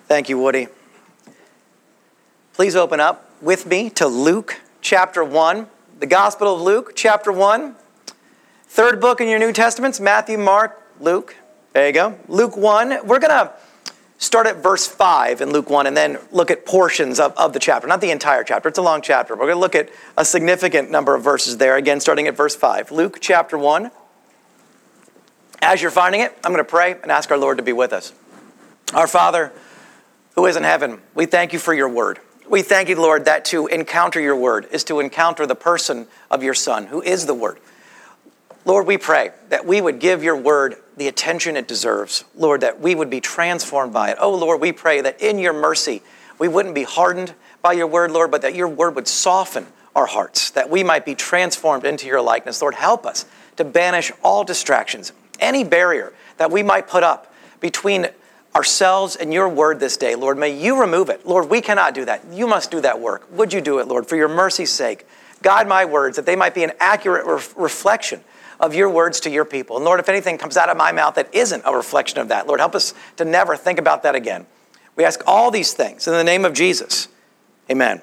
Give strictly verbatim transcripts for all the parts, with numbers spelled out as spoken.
Thank you, Woody. Please open up with me to Luke chapter one, the Gospel of Luke chapter one. Third book in your New Testaments, Matthew, Mark, Luke. There you go. Luke one. We're going to start at verse five in Luke one and then look at portions of, of the chapter. Not the entire chapter. It's a long chapter. We're going to look at a significant number of verses there. Again, starting at verse five. Luke chapter one. As you're finding it, I'm going to pray and ask our Lord to be with us. Our Father, who is in heaven, we thank you for your word. We thank you, Lord, that to encounter your word is to encounter the person of your Son, who is the word. Lord, we pray that we would give your word the attention it deserves. Lord, that we would be transformed by it. Oh, Lord, we pray that in your mercy, we wouldn't be hardened by your word, Lord, but that your word would soften our hearts, that we might be transformed into your likeness. Lord, help us to banish all distractions, any barrier that we might put up between ourselves and your word this day. Lord, may you remove it. Lord, we cannot do that. You must do that work. Would you do it, Lord, for your mercy's sake? Guide my words, that they might be an accurate re- reflection of your words to your people. And Lord, if anything comes out of my mouth that isn't a reflection of that, Lord, help us to never think about that again. We ask all these things in the name of Jesus. Amen.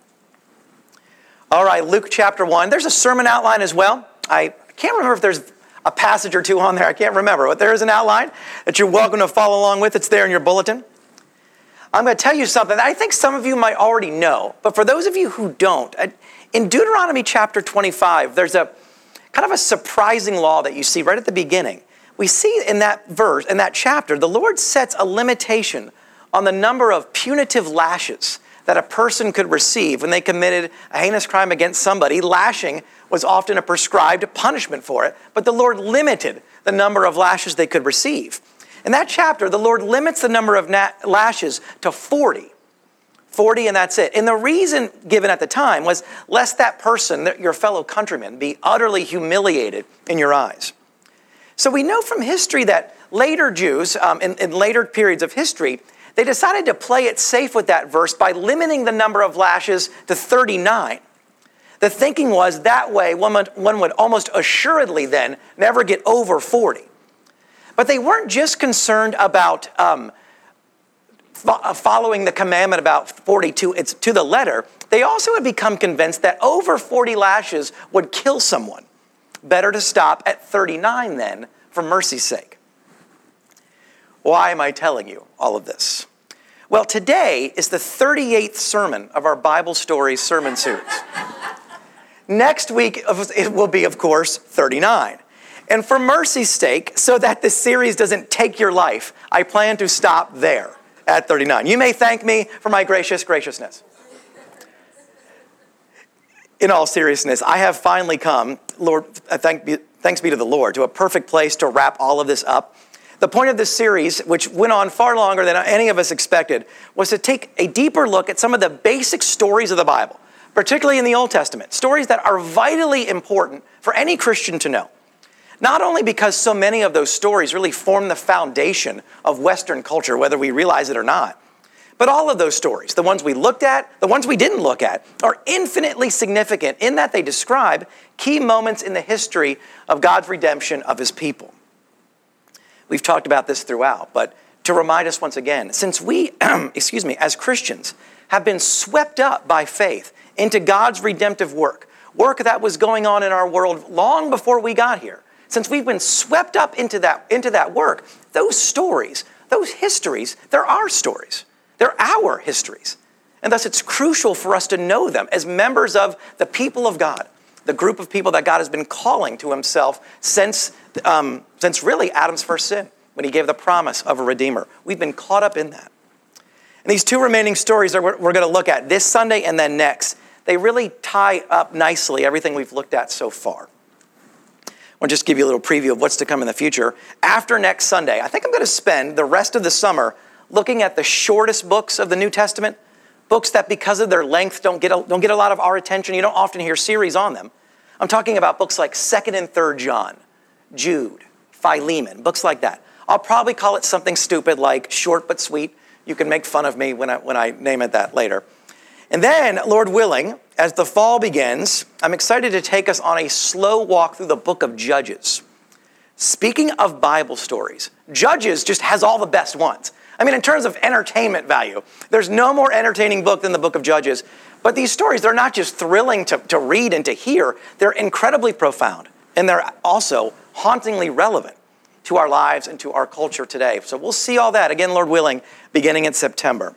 All right, Luke chapter one. There's a sermon outline as well. I can't remember if there's a passage or two on there. I can't remember, but there is an outline that you're welcome to follow along with. It's there in your bulletin. I'm going to tell you something that I think some of you might already know, but for those of you who don't, in Deuteronomy chapter twenty-five, there's a kind of a surprising law that you see right at the beginning. We see in that verse, in that chapter, the Lord sets a limitation on the number of punitive lashes that a person could receive when they committed a heinous crime against somebody. Lashing was often a prescribed punishment for it, but the Lord limited the number of lashes they could receive. In that chapter, the Lord limits the number of na- lashes to forty. forty and that's it. And the reason given at the time was lest that person, your fellow countryman, be utterly humiliated in your eyes. So we know from history that later Jews, um, in, in later periods of history, they decided to play it safe with that verse by limiting the number of lashes to thirty-nine. The thinking was that way one would, one would almost assuredly then never get over forty. But they weren't just concerned about um, fo- following the commandment about forty-two, it's to the letter. They also had become convinced that over forty lashes would kill someone. Better to stop at thirty-nine then, for mercy's sake. Why am I telling you all of this? Well, today is the thirty-eighth sermon of our Bible Stories sermon series. Next week, it will be, of course, thirty-nine. And for mercy's sake, so that this series doesn't take your life, I plan to stop there at thirty-nine. You may thank me for my gracious graciousness. In all seriousness, I have finally come, Lord, thank be, thanks be to the Lord, to a perfect place to wrap all of this up. The point of this series, which went on far longer than any of us expected, was to take a deeper look at some of the basic stories of the Bible, particularly in the Old Testament, stories that are vitally important for any Christian to know. Not only because so many of those stories really form the foundation of Western culture, whether we realize it or not, but all of those stories, the ones we looked at, the ones we didn't look at, are infinitely significant in that they describe key moments in the history of God's redemption of his people. We've talked about this throughout, but to remind us once again, since we, excuse me, as Christians have been swept up by faith into God's redemptive work, work that was going on in our world long before we got here, since we've been swept up into that, into that work, those stories, those histories, they're our stories. They're our histories. And thus it's crucial for us to know them as members of the people of God, the group of people that God has been calling to himself since, um, since really Adam's first sin, when he gave the promise of a Redeemer. We've been caught up in that. And these two remaining stories that we're, we're going to look at this Sunday and then next, they really tie up nicely everything we've looked at so far. I'll just give you a little preview of what's to come in the future. After next Sunday, I think I'm going to spend the rest of the summer looking at the shortest books of the New Testament, books that because of their length don't get a, don't get a lot of our attention. You don't often hear series on them. I'm talking about books like Second and Third John, Jude, Philemon, books like that. I'll probably call it something stupid like Short But Sweet. You can make fun of me when I, when I name it that later. And then, Lord willing, as the fall begins, I'm excited to take us on a slow walk through the book of Judges. Speaking of Bible stories, Judges just has all the best ones. I mean, in terms of entertainment value, there's no more entertaining book than the book of Judges. But these stories, they're not just thrilling to, to read and to hear. They're incredibly profound. And they're also hauntingly relevant to our lives and to our culture today. So we'll see all that, again, Lord willing, beginning in September.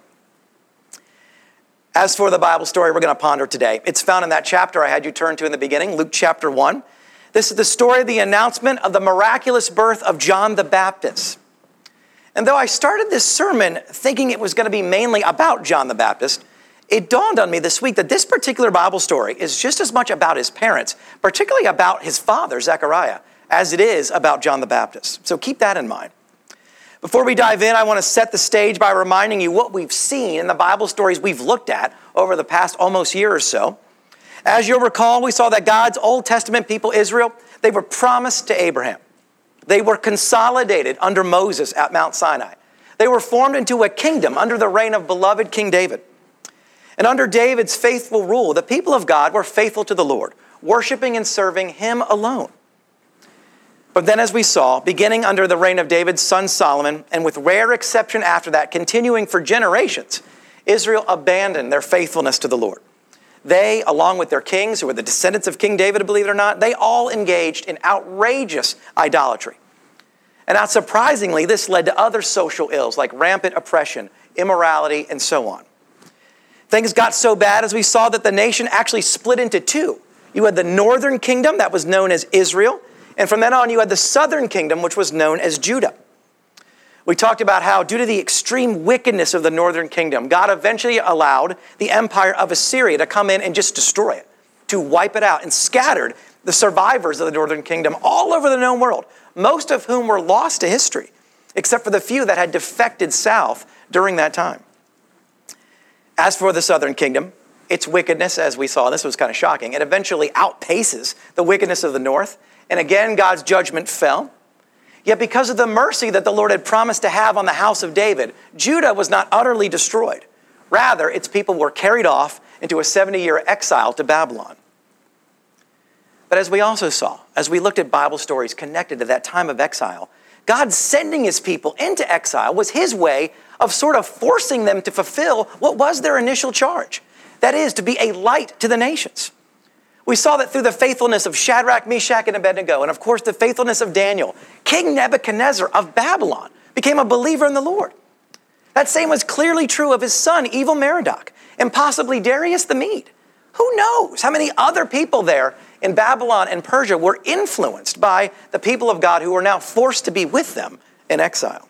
As for the Bible story we're going to ponder today, it's found in that chapter I had you turn to in the beginning, Luke chapter one. This is the story of the announcement of the miraculous birth of John the Baptist. And though I started this sermon thinking it was going to be mainly about John the Baptist, it dawned on me this week that this particular Bible story is just as much about his parents, particularly about his father, Zechariah, as it is about John the Baptist. So keep that in mind. Before we dive in, I want to set the stage by reminding you what we've seen in the Bible stories we've looked at over the past almost year or so. As you'll recall, we saw that God's Old Testament people, Israel, they were promised to Abraham. They were consolidated under Moses at Mount Sinai. They were formed into a kingdom under the reign of beloved King David. And under David's faithful rule, the people of God were faithful to the Lord, worshiping and serving him alone. But then as we saw, beginning under the reign of David's son Solomon, and with rare exception after that, continuing for generations, Israel abandoned their faithfulness to the Lord. They, along with their kings, who were the descendants of King David, believe it or not, they all engaged in outrageous idolatry. And not surprisingly, this led to other social ills like rampant oppression, immorality, and so on. Things got so bad, as we saw, that the nation actually split into two. You had the northern kingdom that was known as Israel, and from then on you had the southern kingdom, which was known as Judah. We talked about how, due to the extreme wickedness of the northern kingdom, God eventually allowed the empire of Assyria to come in and just destroy it, to wipe it out, and scattered the survivors of the northern kingdom all over the known world, most of whom were lost to history, except for the few that had defected south during that time. As for the southern kingdom, its wickedness, as we saw, this was kind of shocking, it eventually outpaces the wickedness of the north, and again God's judgment fell. Yet because of the mercy that the Lord had promised to have on the house of David, Judah was not utterly destroyed. Rather, its people were carried off into a seventy-year exile to Babylon. But as we also saw, as we looked at Bible stories connected to that time of exile, God sending his people into exile was his way of sort of forcing them to fulfill what was their initial charge. That is, to be a light to the nations. We saw that through the faithfulness of Shadrach, Meshach, and Abednego, and of course the faithfulness of Daniel, King Nebuchadnezzar of Babylon became a believer in the Lord. That same was clearly true of his son, Evil Merodach, and possibly Darius the Mede. Who knows how many other people there in Babylon and Persia were influenced by the people of God who were now forced to be with them in exile.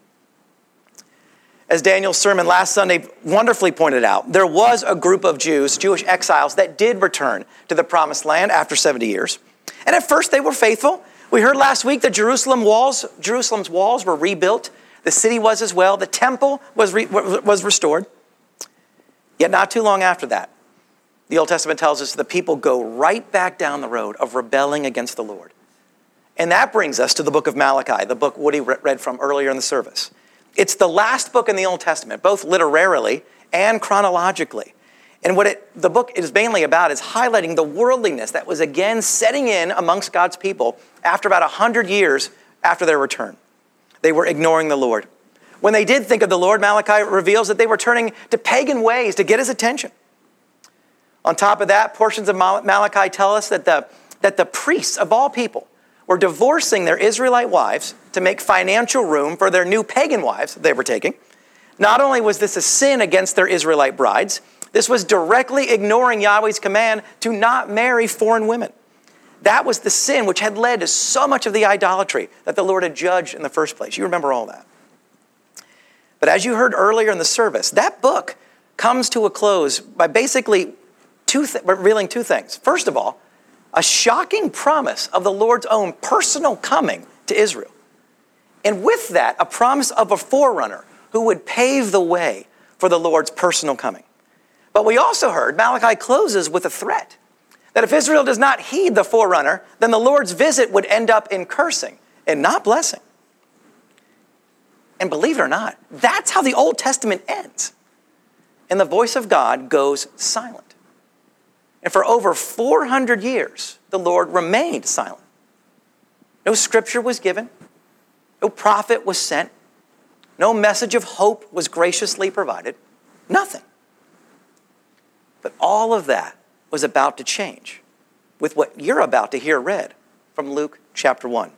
As Daniel's sermon last Sunday wonderfully pointed out, there was a group of Jews, Jewish exiles, that did return to the promised land after seventy years. And at first they were faithful. We heard last week that Jerusalem walls, Jerusalem's walls were rebuilt. The city was as well. The temple was, re, was restored. Yet not too long after that, the Old Testament tells us the people go right back down the road of rebelling against the Lord. And that brings us to the book of Malachi, the book Woody read from earlier in the service. It's the last book in the Old Testament, both literarily and chronologically. And what it, the book is mainly about is highlighting the worldliness that was again setting in amongst God's people after about one hundred years after their return. They were ignoring the Lord. When they did think of the Lord, Malachi reveals that they were turning to pagan ways to get his attention. On top of that, portions of Malachi tell us that the, that the priests of all people were divorcing their Israelite wives to make financial room for their new pagan wives they were taking. Not only was this a sin against their Israelite brides, this was directly ignoring Yahweh's command to not marry foreign women. That was the sin which had led to so much of the idolatry that the Lord had judged in the first place. You remember all that. But as you heard earlier in the service, that book comes to a close by basically two th- revealing two things. First of all, a shocking promise of the Lord's own personal coming to Israel. And with that, a promise of a forerunner who would pave the way for the Lord's personal coming. But we also heard Malachi closes with a threat that if Israel does not heed the forerunner, then the Lord's visit would end up in cursing and not blessing. And believe it or not, that's how the Old Testament ends. And the voice of God goes silent. And for over four hundred years, the Lord remained silent. No scripture was given. No prophet was sent. No message of hope was graciously provided. Nothing. But all of that was about to change with what you're about to hear read from Luke chapter one.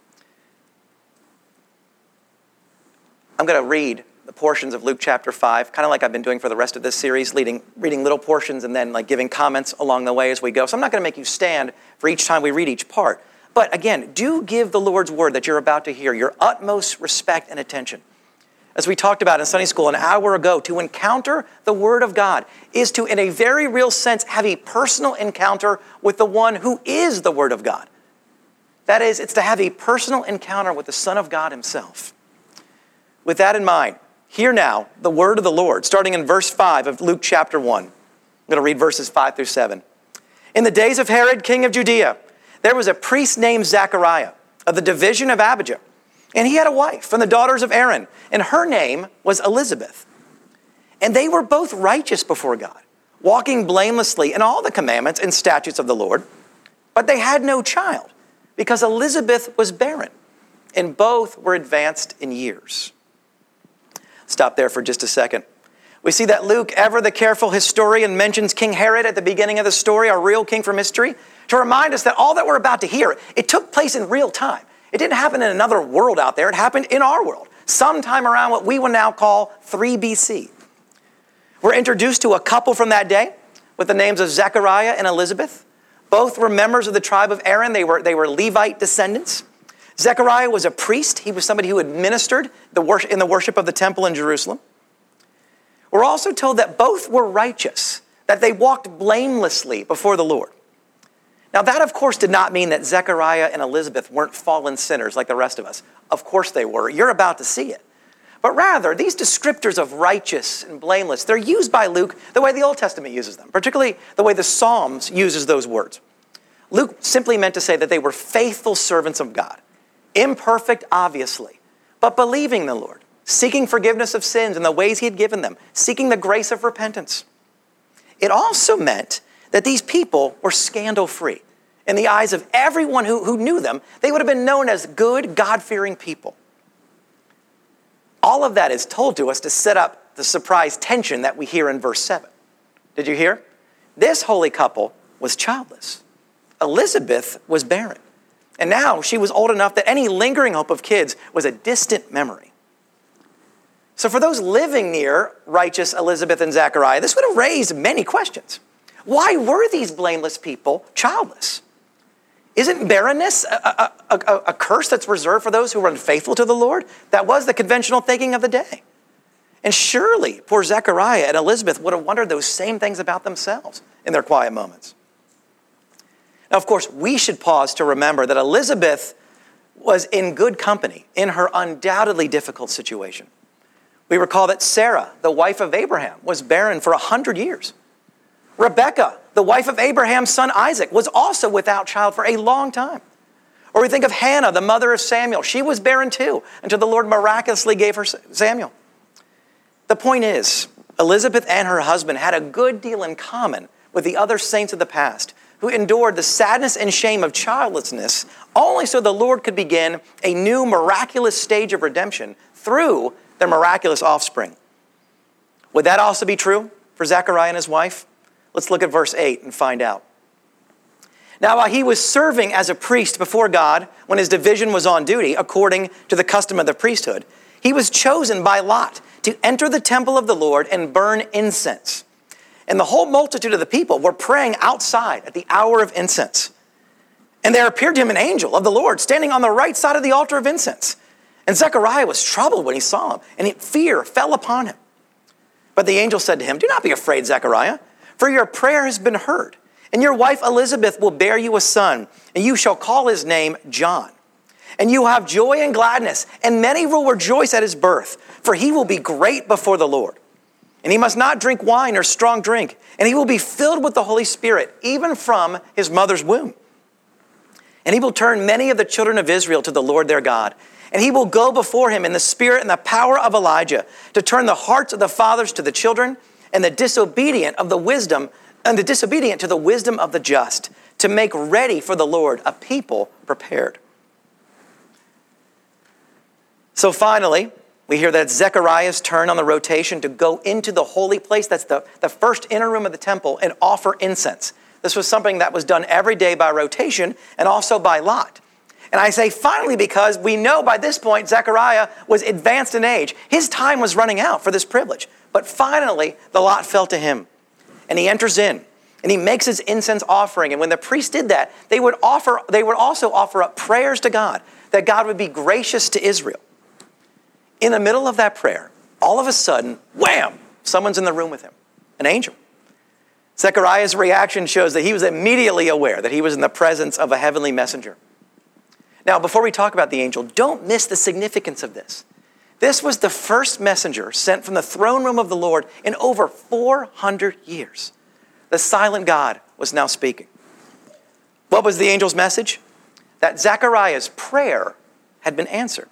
I'm going to read the portions of Luke chapter five, kind of like I've been doing for the rest of this series, leading, reading little portions and then like giving comments along the way as we go. So I'm not going to make you stand for each time we read each part. But again, do give the Lord's word that you're about to hear your utmost respect and attention. As we talked about in Sunday school an hour ago, to encounter the word of God is to, in a very real sense, have a personal encounter with the one who is the word of God. That is, it's to have a personal encounter with the Son of God himself. With that in mind, hear now the word of the Lord, starting in verse five of Luke chapter one. I'm going to read verses five through seven. In the days of Herod, king of Judea, there was a priest named Zechariah of the division of Abijah. And he had a wife from the daughters of Aaron, and her name was Elizabeth. And they were both righteous before God, walking blamelessly in all the commandments and statutes of the Lord. But they had no child, because Elizabeth was barren, and both were advanced in years. Stop there for just a second. We see that Luke, ever the careful historian, mentions King Herod at the beginning of the story, a real king from history, to remind us that all that we're about to hear, it took place in real time. It didn't happen in another world out there. It happened in our world, sometime around what we will now call three B C. We're introduced to a couple from that day with the names of Zechariah and Elizabeth. Both were members of the tribe of Aaron. They were, they were Levite descendants. Zechariah was a priest. He was somebody who administered the worship, in the worship of the temple in Jerusalem. We're also told that both were righteous, that they walked blamelessly before the Lord. Now that, of course, did not mean that Zechariah and Elizabeth weren't fallen sinners like the rest of us. Of course they were. You're about to see it. But rather, these descriptors of righteous and blameless, they're used by Luke the way the Old Testament uses them, particularly the way the Psalms uses those words. Luke simply meant to say that they were faithful servants of God, imperfect, obviously, but believing the Lord, seeking forgiveness of sins in the ways he had given them, seeking the grace of repentance. It also meant that these people were scandal-free. In the eyes of everyone who, who knew them, they would have been known as good, God-fearing people. All of that is told to us to set up the surprise tension that we hear in verse seven. Did you hear? This holy couple was childless. Elizabeth was barren. And now she was old enough that any lingering hope of kids was a distant memory. So for those living near righteous Elizabeth and Zechariah, this would have raised many questions. Why were these blameless people childless? Isn't barrenness a, a, a, a curse that's reserved for those who were unfaithful to the Lord? That was the conventional thinking of the day. And surely poor Zechariah and Elizabeth would have wondered those same things about themselves in their quiet moments. Now, of course, we should pause to remember that Elizabeth was in good company in her undoubtedly difficult situation. We recall that Sarah, the wife of Abraham, was barren for a hundred years. Rebekah, the wife of Abraham's son Isaac, was also without child for a long time. Or we think of Hannah, the mother of Samuel. She was barren too, until the Lord miraculously gave her Samuel. The point is, Elizabeth and her husband had a good deal in common with the other saints of the past who endured the sadness and shame of childlessness only so the Lord could begin a new miraculous stage of redemption through their miraculous offspring. Would that also be true for Zechariah and his wife? Let's look at verse eight and find out. Now, while he was serving as a priest before God, when his division was on duty, according to the custom of the priesthood, he was chosen by lot to enter the temple of the Lord and burn incense. And the whole multitude of the people were praying outside at the hour of incense. And there appeared to him an angel of the Lord standing on the right side of the altar of incense. And Zechariah was troubled when he saw him, and fear fell upon him. But the angel said to him, "Do not be afraid, Zechariah, for your prayer has been heard. And your wife Elizabeth will bear you a son, and you shall call his name John. And you will have joy and gladness, and many will rejoice at his birth, for he will be great before the Lord. And he must not drink wine or strong drink, and he will be filled with the Holy Spirit, even from his mother's womb. And he will turn many of the children of Israel to the Lord their God. And he will go before him in the spirit and the power of Elijah, to turn the hearts of the fathers to the children, and the disobedient of the wisdom, and the disobedient to the wisdom of the just, to make ready for the Lord a people prepared." So finally, We hear that it's Zechariah's turn on the rotation to go into the holy place. That's the, the first inner room of the temple and offer incense. This was something that was done every day by rotation and also by lot. And I say finally because we know by this point Zechariah was advanced in age. His time was running out for this privilege. But finally, the lot fell to him. And he enters in. And he makes his incense offering. And when the priest did that, they would offer, they would also offer up prayers to God, that God would be gracious to Israel. In the middle of that prayer, all of a sudden, wham, someone's in the room with him, an angel. Zechariah's reaction shows that he was immediately aware that he was in the presence of a heavenly messenger. Now, before we talk about the angel, don't miss the significance of this. This was the first messenger sent from the throne room of the Lord in over four hundred years. The silent God was now speaking. What was the angel's message? That Zechariah's prayer had been answered.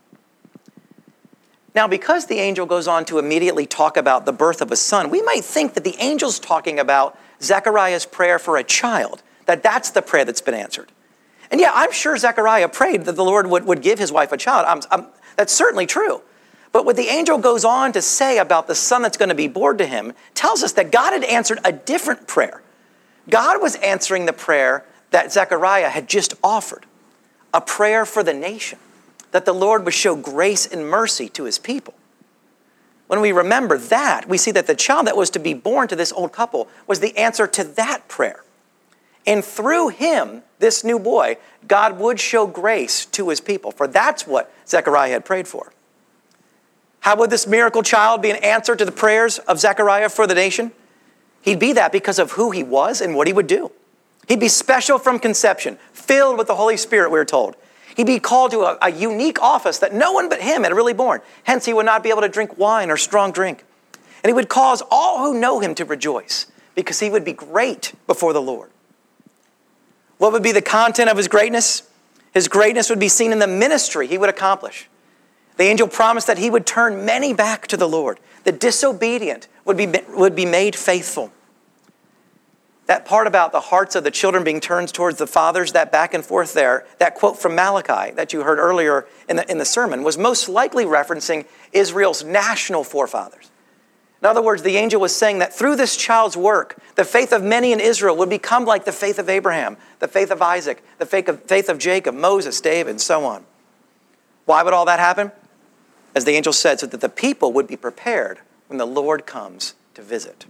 Now, because the angel goes on to immediately talk about the birth of a son, we might think that the angel's talking about Zechariah's prayer for a child, that that's the prayer that's been answered. And yeah, I'm sure Zechariah prayed that the Lord would, would give his wife a child. I'm, I'm, that's certainly true. But what the angel goes on to say about the son that's going to be born to him tells us that God had answered a different prayer. God was answering the prayer that Zechariah had just offered, a prayer for the nation, that the Lord would show grace and mercy to his people. When we remember that, we see that the child that was to be born to this old couple was the answer to that prayer. And through him, this new boy, God would show grace to his people, for that's what Zechariah had prayed for. How would this miracle child be an answer to the prayers of Zechariah for the nation? He'd be that because of who he was and what he would do. He'd be special from conception, filled with the Holy Spirit, we're told. He'd be called to a, a unique office that no one but him had really borne. Hence, he would not be able to drink wine or strong drink. And he would cause all who know him to rejoice because he would be great before the Lord. What would be the content of his greatness? His greatness would be seen in the ministry he would accomplish. The angel promised that he would turn many back to the Lord. The disobedient would be, would be made faithful. That part about the hearts of the children being turned towards the fathers, that back and forth there, that quote from Malachi that you heard earlier in the, in the sermon was most likely referencing Israel's national forefathers. In other words, the angel was saying that through this child's work, the faith of many in Israel would become like the faith of Abraham, the faith of Isaac, the faith of, faith of Jacob, Moses, David, and so on. Why would all that happen? As the angel said, so that the people would be prepared when the Lord comes to visit.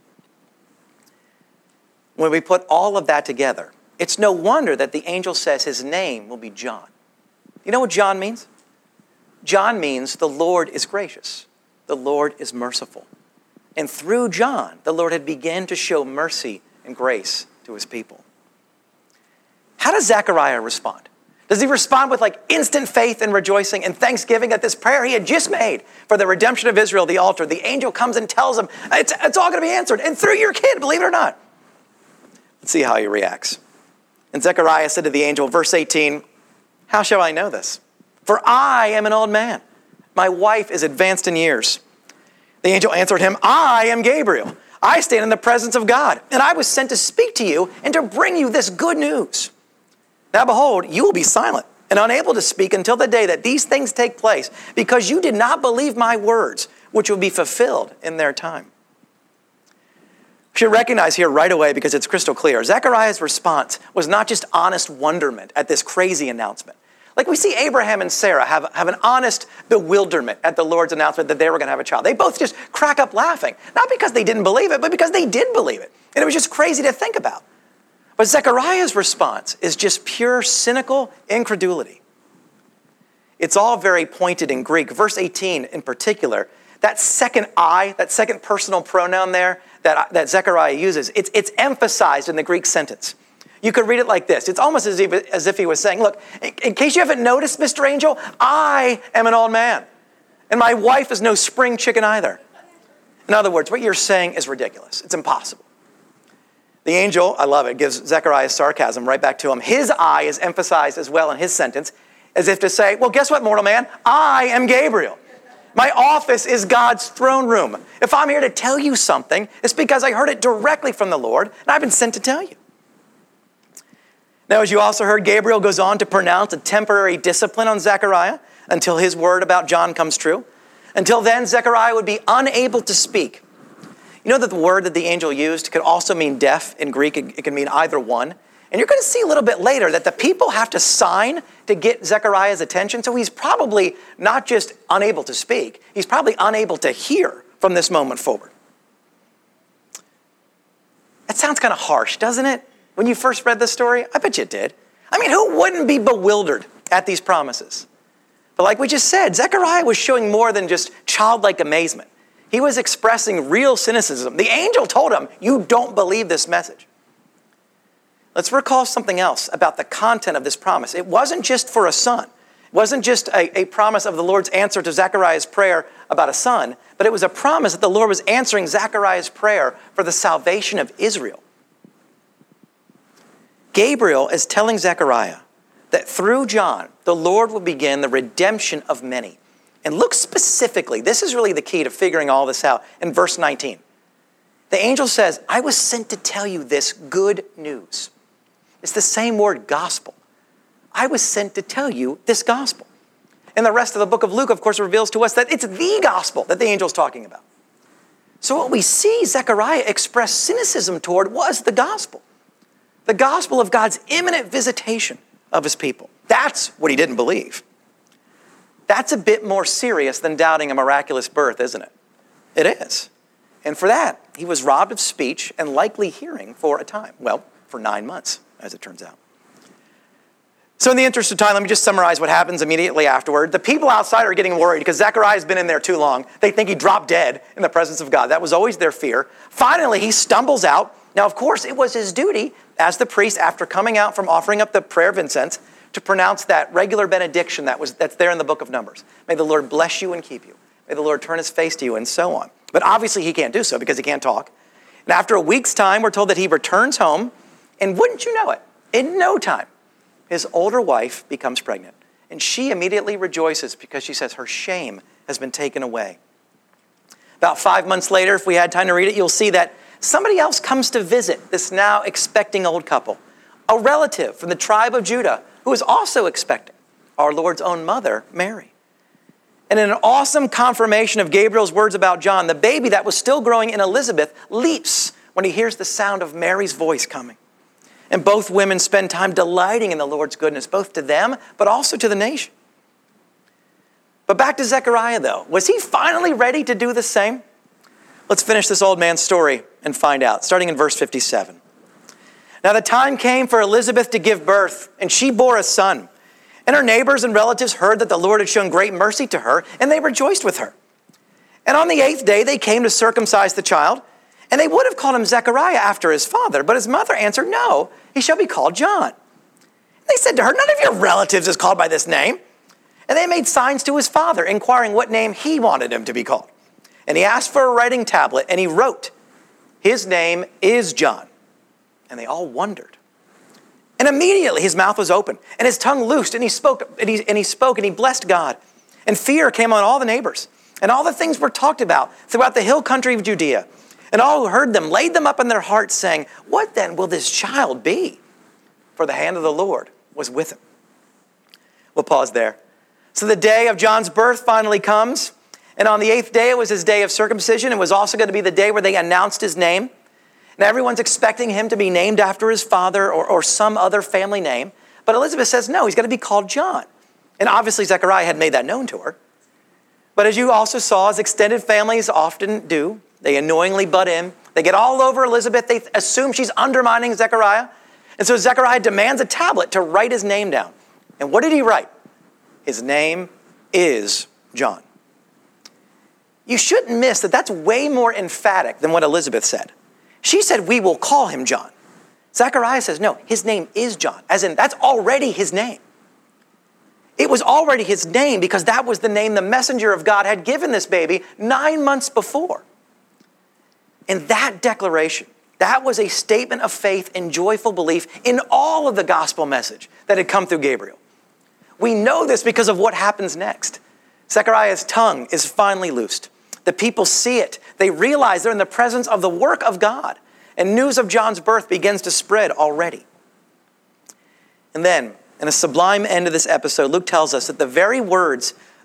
When we put all of that together, it's no wonder that the angel says his name will be John. You know what John means? John means the Lord is gracious. The Lord is merciful. And through John, the Lord had begun to show mercy and grace to his people. How does Zechariah respond? Does he respond with like instant faith and rejoicing and thanksgiving at this prayer he had just made for the redemption of Israel, the altar? The angel comes and tells him, it's, it's all going to be answered. And through your kid, believe it or not. Let's see how he reacts. And Zechariah said to the angel, verse eighteen, how shall I know this? For I am an old man. My wife is advanced in years. The angel answered him, I am Gabriel. I stand in the presence of God, and I was sent to speak to you and to bring you this good news. Now behold, you will be silent and unable to speak until the day that these things take place, because you did not believe my words, which will be fulfilled in their time. We should recognize here right away, because it's crystal clear, Zechariah's response was not just honest wonderment at this crazy announcement. Like we see Abraham and Sarah have, have an honest bewilderment at the Lord's announcement that they were going to have a child. They both just crack up laughing, not because they didn't believe it, but because they did believe it. And it was just crazy to think about. But Zechariah's response is just pure cynical incredulity. It's all very pointed in Greek. Verse eighteen in particular, that second I, that second personal pronoun there that, that Zechariah uses, it's, it's emphasized in the Greek sentence. You could read it like this. It's almost as if, as if he was saying, look, in, in case you haven't noticed, Mister Angel, I am an old man. And my wife is no spring chicken either. In other words, what you're saying is ridiculous. It's impossible. The angel, I love it, gives Zechariah sarcasm right back to him. His I is emphasized as well in his sentence, as if to say, well, guess what, mortal man? I am Gabriel. My office is God's throne room. If I'm here to tell you something, it's because I heard it directly from the Lord, and I've been sent to tell you. Now, as you also heard, Gabriel goes on to pronounce a temporary discipline on Zechariah until his word about John comes true. Until then, Zechariah would be unable to speak. You know that the word that the angel used could also mean deaf in Greek. It can mean either one. And you're going to see a little bit later that the people have to sign to get Zechariah's attention. So he's probably not just unable to speak. He's probably unable to hear from this moment forward. That sounds kind of harsh, doesn't it? When you first read this story, I bet you it did. I mean, who wouldn't be bewildered at these promises? But like we just said, Zechariah was showing more than just childlike amazement. He was expressing real cynicism. The angel told him, you don't believe this message. Let's recall something else about the content of this promise. It wasn't just for a son. It wasn't just a, a promise of the Lord's answer to Zechariah's prayer about a son, but it was a promise that the Lord was answering Zechariah's prayer for the salvation of Israel. Gabriel is telling Zechariah that through John, the Lord will begin the redemption of many. And look specifically, this is really the key to figuring all this out, in verse nineteen. The angel says, I was sent to tell you this good news. It's the same word, gospel. I was sent to tell you this gospel. And the rest of the book of Luke, of course, reveals to us that it's the gospel that the angel's talking about. So what we see Zechariah express cynicism toward was the gospel. The gospel of God's imminent visitation of his people. That's what he didn't believe. That's a bit more serious than doubting a miraculous birth, isn't it? It is. And for that, he was robbed of speech and likely hearing for a time. Well, for nine months, as it turns out. So in the interest of time, let me just summarize what happens immediately afterward. The people outside are getting worried because Zechariah's been in there too long. They think he dropped dead in the presence of God. That was always their fear. Finally, he stumbles out. Now, of course, it was his duty as the priest, after coming out from offering up the prayer of incense, to pronounce that regular benediction that was that's there in the book of Numbers. May the Lord bless you and keep you. May the Lord turn his face to you, and so on. But obviously he can't do so because he can't talk. And after a week's time, we're told that he returns home, and wouldn't you know it, in no time, his older wife becomes pregnant. And she immediately rejoices because she says her shame has been taken away. About five months later, if we had time to read it, you'll see that somebody else comes to visit this now expecting old couple. A relative from the tribe of Judah who is also expecting, our Lord's own mother, Mary. And in an awesome confirmation of Gabriel's words about John, the baby that was still growing in Elizabeth leaps when he hears the sound of Mary's voice coming. And both women spend time delighting in the Lord's goodness, both to them, but also to the nation. But back to Zechariah, though. Was he finally ready to do the same? Let's finish this old man's story and find out, starting in verse fifty-seven. Now the time came for Elizabeth to give birth, and she bore a son. And her neighbors and relatives heard that the Lord had shown great mercy to her, and they rejoiced with her. And on the eighth day they came to circumcise the child, and they would have called him Zechariah after his father, but his mother answered, no, he shall be called John. And they said to her, none of your relatives is called by this name. And they made signs to his father, inquiring what name he wanted him to be called. And he asked for a writing tablet, and he wrote, his name is John. And they all wondered. And immediately his mouth was open, and his tongue loosed, and he spoke, and he, and he spoke, and he blessed God. And fear came on all the neighbors, and all the things were talked about throughout the hill country of Judea. And all who heard them laid them up in their hearts, saying, what then will this child be? For the hand of the Lord was with him. We'll pause there. So the day of John's birth finally comes, and on the eighth day it was his day of circumcision. It was also going to be the day where they announced his name. And everyone's expecting him to be named after his father or, or some other family name. But Elizabeth says, no, he's going to be called John. And obviously Zechariah had made that known to her. But as you also saw, as extended families often do, they annoyingly butt in. They get all over Elizabeth. They assume she's undermining Zechariah. And so Zechariah demands a tablet to write his name down. And what did he write? His name is John. You shouldn't miss that that's way more emphatic than what Elizabeth said. She said, we will call him John. Zechariah says, no, his name is John. As in, that's already his name. It was already his name because that was the name the messenger of God had given this baby nine months before. And that declaration, that was a statement of faith and joyful belief in all of the gospel message that had come through Gabriel. We know this because of what happens next. Zechariah's tongue is finally loosed. The people see it. They realize they're in the presence of the work of God. And news of John's birth begins to spread already. And then, in a sublime end of this episode, Luke tells us that the very words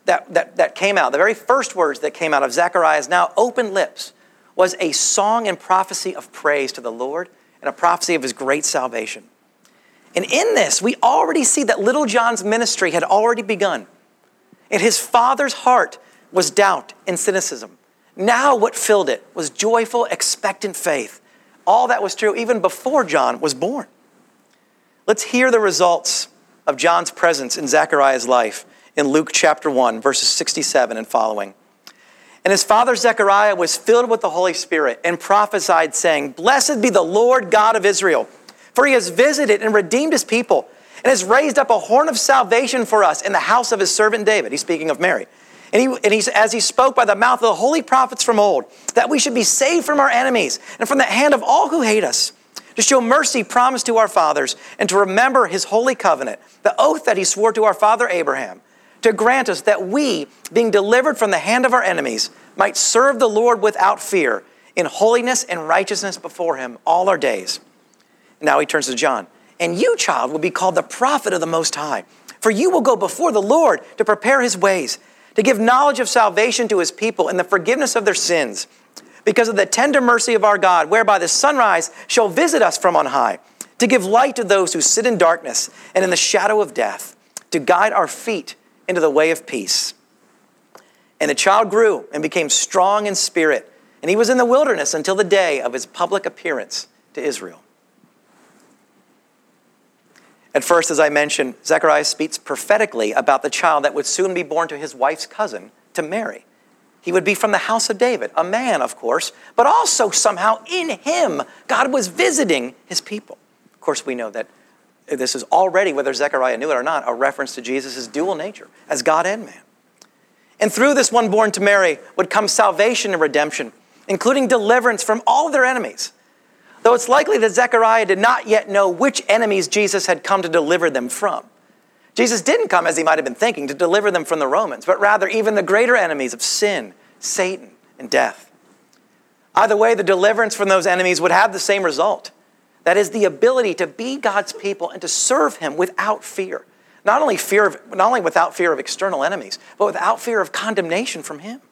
that, that, that came out, the very first words that came out of Zechariah's now open lips, was a song and prophecy of praise to the Lord and a prophecy of his great salvation. And in this, we already see that little John's ministry had already begun. In his father's heart was doubt and cynicism. Now what filled it was joyful, expectant faith. All that was true even before John was born. Let's hear the results of John's presence in Zechariah's life in Luke chapter one, verses sixty-seven and following. And his father Zechariah was filled with the Holy Spirit and prophesied, saying, "Blessed be the Lord God of Israel, for he has visited and redeemed his people and has raised up a horn of salvation for us in the house of his servant David." He's speaking of Mary. And, he, and he's, as he spoke by the mouth of the holy prophets from old, that we should be saved from our enemies and from the hand of all who hate us, to show mercy promised to our fathers, and to remember his holy covenant, the oath that he swore to our father Abraham, to grant us that we, being delivered from the hand of our enemies, might serve the Lord without fear, in holiness and righteousness before him all our days. Now he turns to John. "And you, child, will be called the prophet of the Most High, for you will go before the Lord to prepare his ways, to give knowledge of salvation to his people and the forgiveness of their sins, because of the tender mercy of our God, whereby the sunrise shall visit us from on high, to give light to those who sit in darkness and in the shadow of death, to guide our feet into the way of peace." And the child grew and became strong in spirit, and he was in the wilderness until the day of his public appearance to Israel. At first, as I mentioned, Zechariah speaks prophetically about the child that would soon be born to his wife's cousin, to Mary. He would be from the house of David, a man, of course, but also somehow in him, God was visiting his people. Of course, we know that this is already, whether Zechariah knew it or not, a reference to Jesus' dual nature as God and man. And through this one born to Mary would come salvation and redemption, including deliverance from all of their enemies. Though it's likely that Zechariah did not yet know which enemies Jesus had come to deliver them from. Jesus didn't come, as he might have been thinking, to deliver them from the Romans, but rather even the greater enemies of sin, Satan, and death. Either way, the deliverance from those enemies would have the same result. That is, the ability to be God's people and to serve him without fear. Not only fear of, not only without fear of external enemies, but without fear of condemnation from him.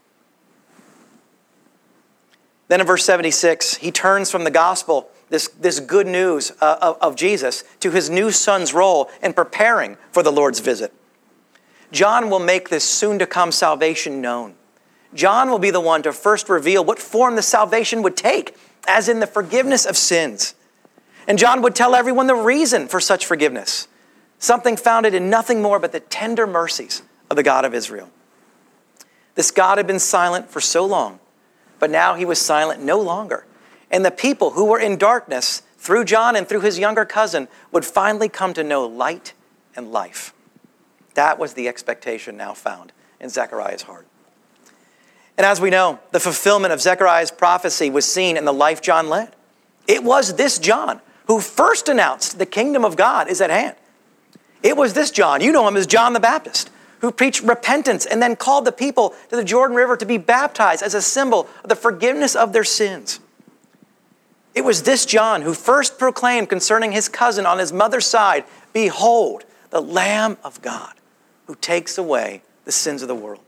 Then in verse seventy-six, he turns from the gospel, this, this good news uh, of, of Jesus, to his new son's role in preparing for the Lord's visit. John will make this soon-to-come salvation known. John will be the one to first reveal what form the salvation would take, as in the forgiveness of sins. And John would tell everyone the reason for such forgiveness, something founded in nothing more but the tender mercies of the God of Israel. This God had been silent for so long, but now he was silent no longer. And the people who were in darkness, through John and through his younger cousin, would finally come to know light and life. That was the expectation now found in Zechariah's heart. And as we know, the fulfillment of Zechariah's prophecy was seen in the life John led. It was this John who first announced the kingdom of God is at hand. It was this John, you know him as John the Baptist, who preached repentance and then called the people to the Jordan River to be baptized as a symbol of the forgiveness of their sins. It was this John who first proclaimed concerning his cousin on his mother's side, "Behold, the Lamb of God who takes away the sins of the world."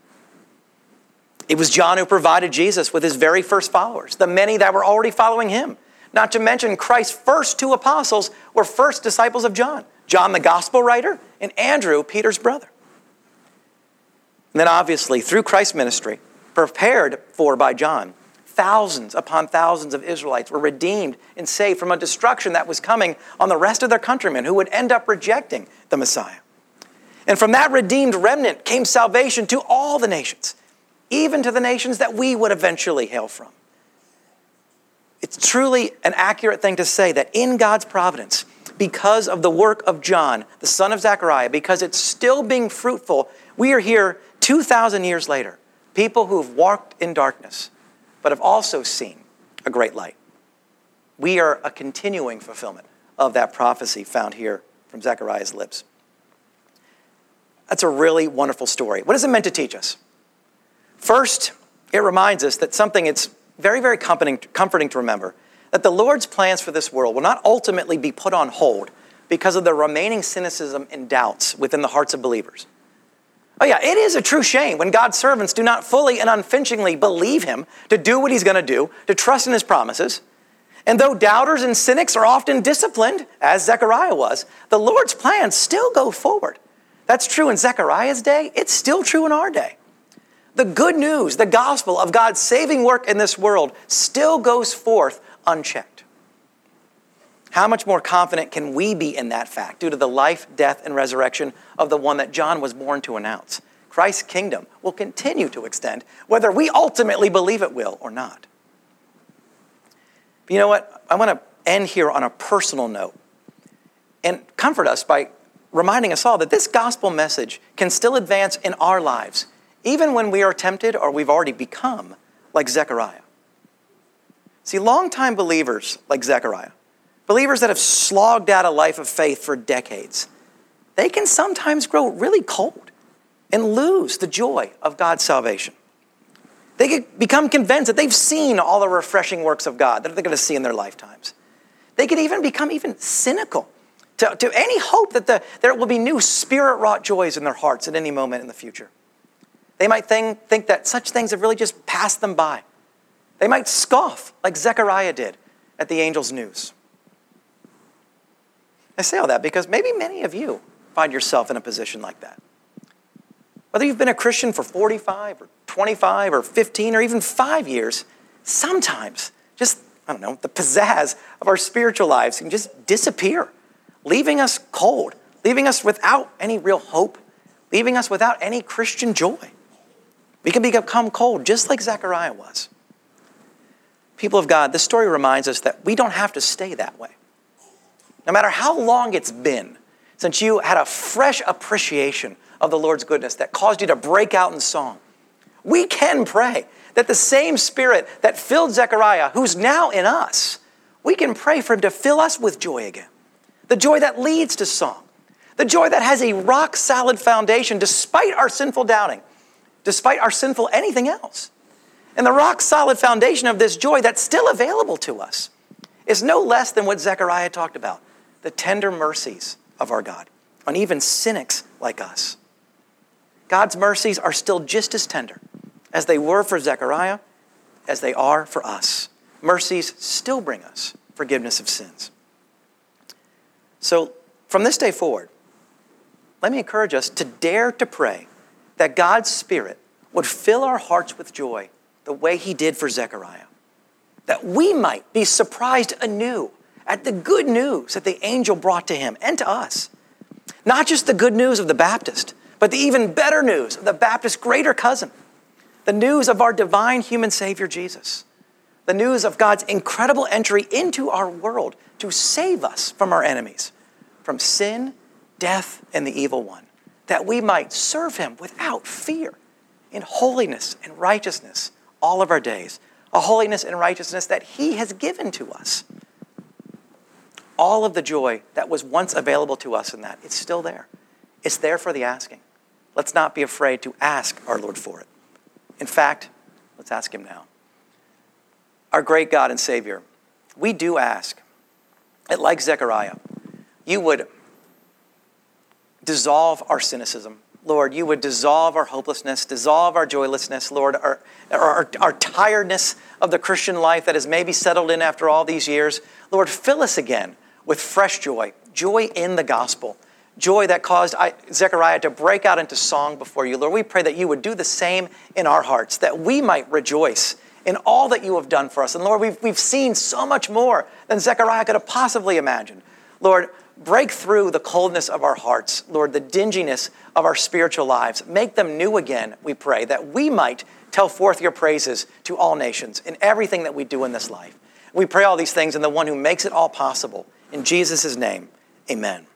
It was John who provided Jesus with his very first followers, the many that were already following him. Not to mention Christ's first two apostles were first disciples of John, John the gospel writer and Andrew, Peter's brother. And then obviously, through Christ's ministry, prepared for by John, thousands upon thousands of Israelites were redeemed and saved from a destruction that was coming on the rest of their countrymen who would end up rejecting the Messiah. And from that redeemed remnant came salvation to all the nations, even to the nations that we would eventually hail from. It's truly an accurate thing to say that in God's providence, because of the work of John, the son of Zechariah, because it's still being fruitful, we are here two thousand years later, people who have walked in darkness, but have also seen a great light. We are a continuing fulfillment of that prophecy found here from Zechariah's lips. That's a really wonderful story. What is it meant to teach us? First, it reminds us that something it's very, very comforting, comforting to remember, that the Lord's plans for this world will not ultimately be put on hold because of the remaining cynicism and doubts within the hearts of believers. Oh yeah, it is a true shame when God's servants do not fully and unflinchingly believe him to do what he's going to do, to trust in his promises. And though doubters and cynics are often disciplined, as Zechariah was, the Lord's plans still go forward. That's true in Zechariah's day. It's still true in our day. The good news, the gospel of God's saving work in this world still goes forth unchecked. How much more confident can we be in that fact due to the life, death, and resurrection of the one that John was born to announce? Christ's kingdom will continue to extend, whether we ultimately believe it will or not. But you know what? I want to end here on a personal note and comfort us by reminding us all that this gospel message can still advance in our lives, even when we are tempted or we've already become like Zechariah. See, longtime believers like Zechariah, believers that have slogged out a life of faith for decades, they can sometimes grow really cold and lose the joy of God's salvation. They can become convinced that they've seen all the refreshing works of God that they're going to see in their lifetimes. They could even become even cynical to, to any hope that the, there will be new spirit-wrought joys in their hearts at any moment in the future. They might think, think that such things have really just passed them by. They might scoff like Zechariah did at the angel's news. I say all that because maybe many of you find yourself in a position like that. Whether you've been a Christian for forty-five or twenty-five or fifteen or even five years, sometimes just, I don't know, the pizzazz of our spiritual lives can just disappear, leaving us cold, leaving us without any real hope, leaving us without any Christian joy. We can become cold just like Zechariah was. People of God, this story reminds us that we don't have to stay that way. No matter how long it's been since you had a fresh appreciation of the Lord's goodness that caused you to break out in song, we can pray that the same Spirit that filled Zechariah, who's now in us, we can pray for him to fill us with joy again. The joy that leads to song. The joy that has a rock-solid foundation despite our sinful doubting, despite our sinful anything else. And the rock-solid foundation of this joy that's still available to us is no less than what Zechariah talked about, the tender mercies of our God on even cynics like us. God's mercies are still just as tender as they were for Zechariah, as they are for us. Mercies still bring us forgiveness of sins. So from this day forward, let me encourage us to dare to pray that God's Spirit would fill our hearts with joy the way he did for Zechariah. That we might be surprised anew at the good news that the angel brought to him and to us. Not just the good news of the Baptist, but the even better news of the Baptist's greater cousin. The news of our divine human Savior, Jesus. The news of God's incredible entry into our world to save us from our enemies, from sin, death, and the evil one. That we might serve him without fear in holiness and righteousness all of our days. A holiness and righteousness that he has given to us. All of the joy that was once available to us in that, it's still there. It's there for the asking. Let's not be afraid to ask our Lord for it. In fact, let's ask him now. Our great God and Savior, we do ask that, like Zechariah, you would dissolve our cynicism. Lord, you would dissolve our hopelessness, dissolve our joylessness, Lord, our, our, our tiredness of the Christian life that has maybe settled in after all these years. Lord, fill us again with fresh joy, joy in the gospel, joy that caused Zechariah to break out into song before you. Lord, we pray that you would do the same in our hearts, that we might rejoice in all that you have done for us. And Lord, we've, we've seen so much more than Zechariah could have possibly imagined. Lord, break through the coldness of our hearts, Lord, the dinginess of our spiritual lives. Make them new again, we pray, that we might tell forth your praises to all nations in everything that we do in this life. We pray all these things in the one who makes it all possible. In Jesus' name, amen.